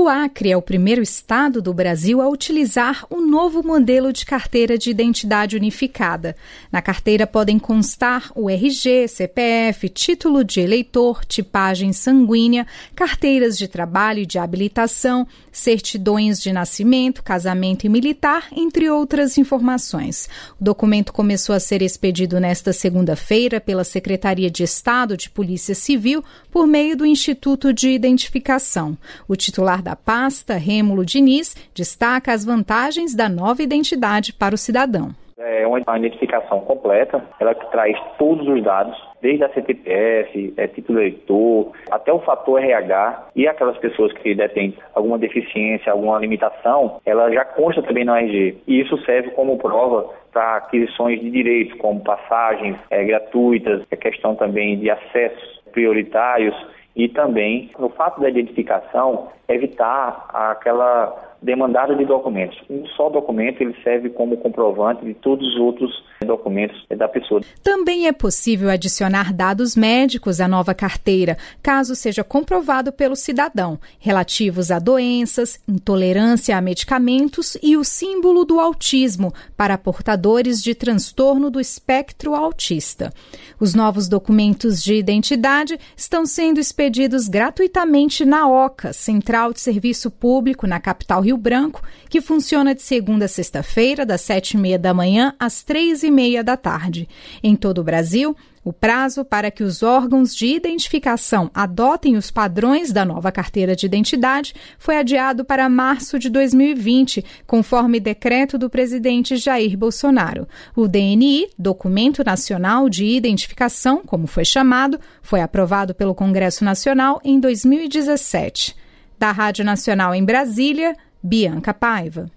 O Acre é o primeiro estado do Brasil a utilizar o novo modelo de carteira de identidade unificada. Na carteira podem constar o RG, CPF, título de eleitor, tipagem sanguínea, carteiras de trabalho e de habilitação, certidões de nascimento, casamento e militar, entre outras informações. O documento começou a ser expedido nesta segunda-feira pela Secretaria de Estado de Polícia Civil por meio do Instituto de Identificação. O titular da pasta, Rêmulo Diniz, destaca as vantagens da nova identidade para o cidadão. É uma identificação completa, ela que traz todos os dados, desde a CPF, título eleitor, até o fator RH, e aquelas pessoas que detêm alguma deficiência, alguma limitação, ela já consta também no RG. E isso serve como prova para aquisições de direitos, como passagens gratuitas, a questão também de acessos prioritários, e também, no fato da identificação, evitar aquela demandada de documentos. Um só documento ele serve como comprovante de todos os outros documentos da pessoa. Também é possível adicionar dados médicos à nova carteira, caso seja comprovado pelo cidadão, relativos a doenças, intolerância a medicamentos e o símbolo do autismo para portadores de transtorno do espectro autista. Os novos documentos de identidade estão sendo expedidos gratuitamente na OCA, Central de Serviço Público, na capital Rio Branco, que funciona de segunda a sexta-feira, das 7h30 da manhã às 3h30 da tarde. Em todo o Brasil, o prazo para que os órgãos de identificação adotem os padrões da nova carteira de identidade foi adiado para março de 2020, conforme decreto do presidente Jair Bolsonaro. O DNI, Documento Nacional de Identificação, como foi chamado, foi aprovado pelo Congresso Nacional em 2017. Da Rádio Nacional em Brasília, Bianca Paiva.